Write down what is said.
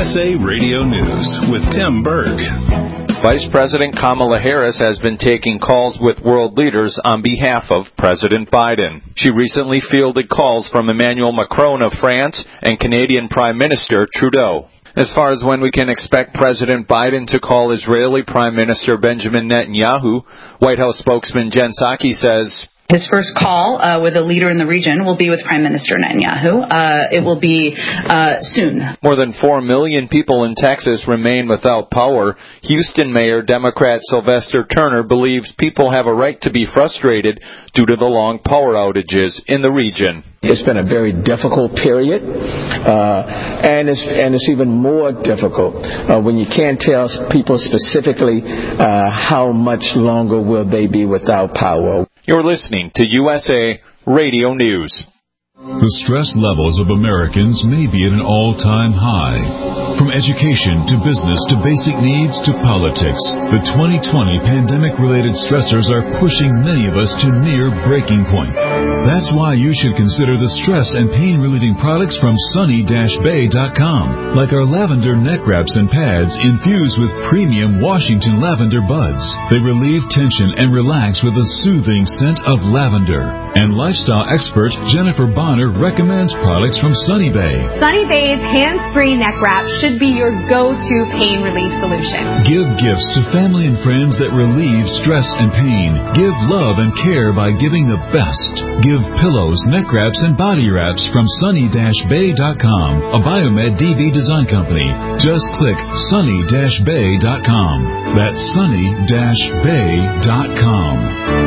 USA Radio News with Tim Berg. Vice President Kamala Harris has been taking calls with world leaders on behalf of President Biden. She recently fielded calls from Emmanuel Macron of France and Canadian Prime Minister Trudeau. As far as when we can expect President Biden to call Israeli Prime Minister Benjamin Netanyahu, White House spokesman Jen Psaki says, his first call with a leader in the region will be with Prime Minister Netanyahu. It will be soon. More than 4 million people in Texas remain without power. Houston Mayor Democrat Sylvester Turner believes people have a right to be frustrated due to the long power outages in the region. It's been a very difficult period, and it's even more difficult when you can't tell people specifically how much longer will they be without power. You're listening to USA Radio News. The stress levels of Americans may be at an all-time high. From education to business to basic needs to politics, the 2020 pandemic-related stressors are pushing many of us to near breaking point. That's why you should consider the stress and pain-relieving products from Sunny-Bay.com, like our lavender neck wraps and pads infused with premium Washington lavender buds. They relieve tension and relax with a soothing scent of lavender. And lifestyle expert Jennifer Bonner recommends products from Sunny Bay. Sunny Bay's hands-free neck wrap should be your go-to pain relief solution. Give gifts to family and friends that relieve stress and pain. Give love and care by giving the best. Give pillows, neck wraps, and body wraps from Sunny-Bay.com, a Biomed DB design company. Just click Sunny-Bay.com. That's Sunny-Bay.com.